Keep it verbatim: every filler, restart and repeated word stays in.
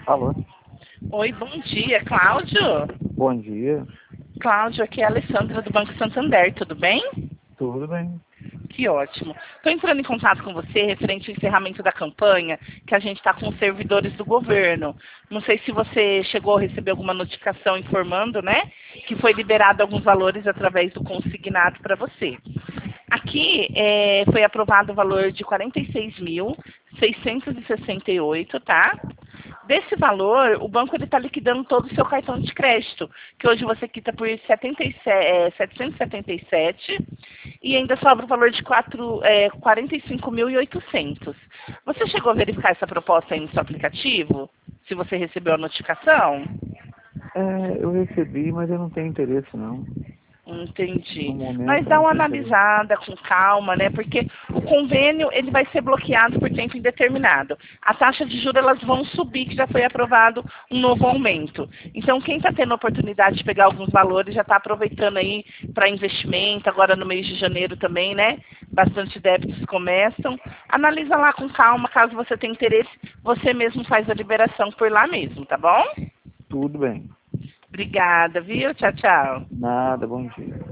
Alô? Oi, bom dia, Cláudio. Bom dia. Cláudio, aqui é a Alessandra do Banco Santander, tudo bem? Tudo bem? Que ótimo. Estou entrando em contato com você referente ao encerramento da campanha, que a gente está com os servidores do governo. Não sei se você chegou a receber alguma notificação informando, né, que foi liberado alguns valores através do consignado para você. Aqui é, foi aprovado o valor de quarenta e seis mil, seiscentos e sessenta e oito, tá? Desse valor, o banco está liquidando todo o seu cartão de crédito, que hoje você quita por setenta e sete, é, setecentos e setenta e sete e ainda sobra o valor de quatro, é, quarenta e cinco mil e oitocentos. Você chegou a verificar essa proposta aí no seu aplicativo? Se você recebeu a notificação? É, eu recebi, mas eu não tenho interesse, não. Entendi. No momento, Mas eu dá não uma tenho interesse. analisada com calma, né? Porque o convênio ele vai ser bloqueado por tempo indeterminado. A taxa de juros elas vão subir, que já foi aprovado um novo aumento. Então quem está tendo a oportunidade de pegar alguns valores já está aproveitando aí para investimento, agora no mês de janeiro também, né? Bastante débitos começam. Analisa lá com calma, caso você tenha interesse, você mesmo faz a liberação por lá mesmo, tá bom? Tudo bem. Obrigada, viu? Tchau, tchau. Nada, bom dia.